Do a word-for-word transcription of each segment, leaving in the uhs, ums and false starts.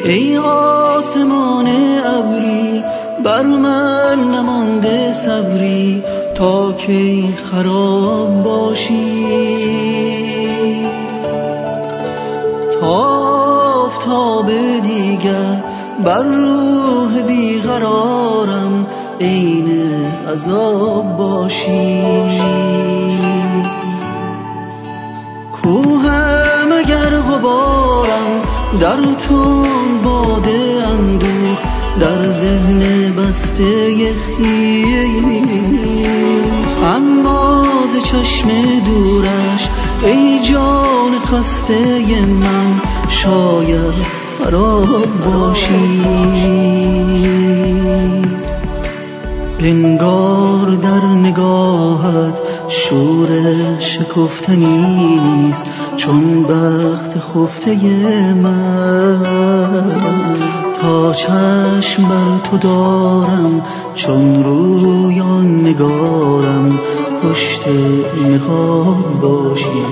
ای آسمان ابری بر من نمانده صبری تا کی خراب باشی. تا آفتاب دیگر بر روح بیقرارم عین عذاب باشی. کوهم اگر غبارم در تون باد اندوه در ذهن بسته خیلی، اما ز چشم دورش ای جان خسته من شاید سراب باشی. انگار در نگاهت شور شکفتنی نیست چون بخت خفته من. تا چشم بر تو دارم چون رویان نگارم پشت نقاب باشی.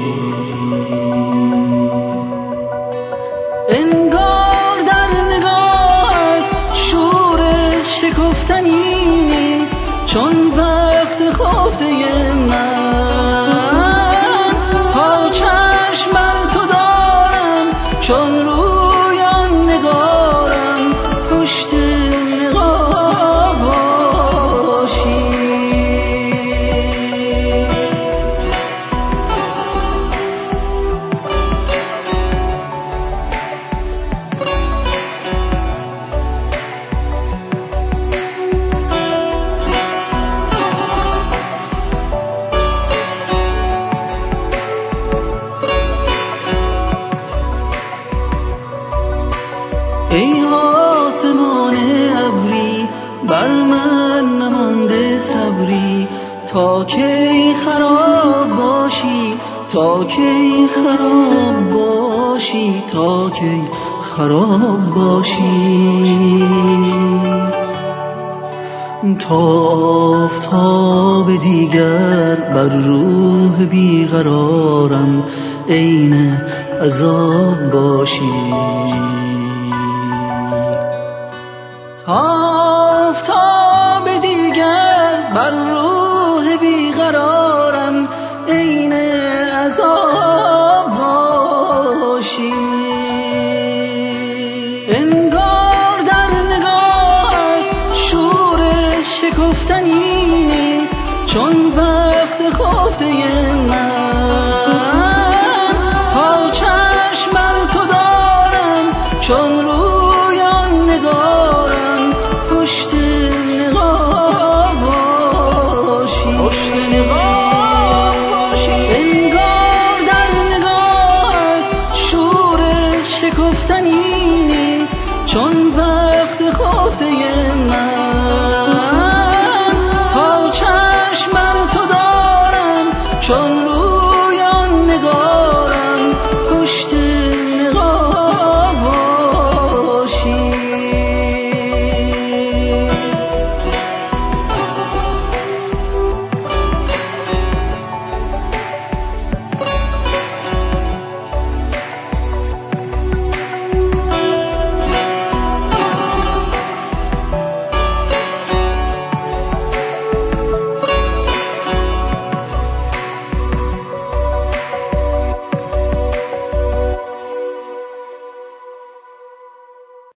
انگار در نگاهت شور شکفتنی نیست چون وقت خفته من. تا چشم بر تو دارم چون رویان نگارم پشت نقاب باشی. ای آسمان ابری بر من نمانده صبری تا کی خراب باشی. تا کی خراب باشی. تا کی خراب باشی. تا آفتاب دیگر بر روح بیقرارم عین عذاب باشی. تا